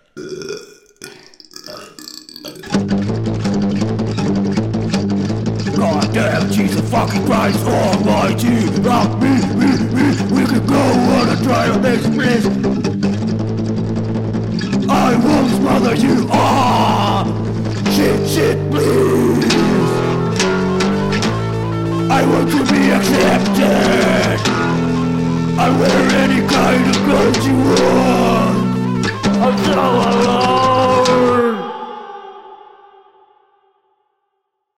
God damn, Jesus fucking Christ almighty. Rock me, we can go on a trial next place. I won't smother you. Shit, please. I want to be accepted. I'll wear any kind of clothes you want. I'm so alone.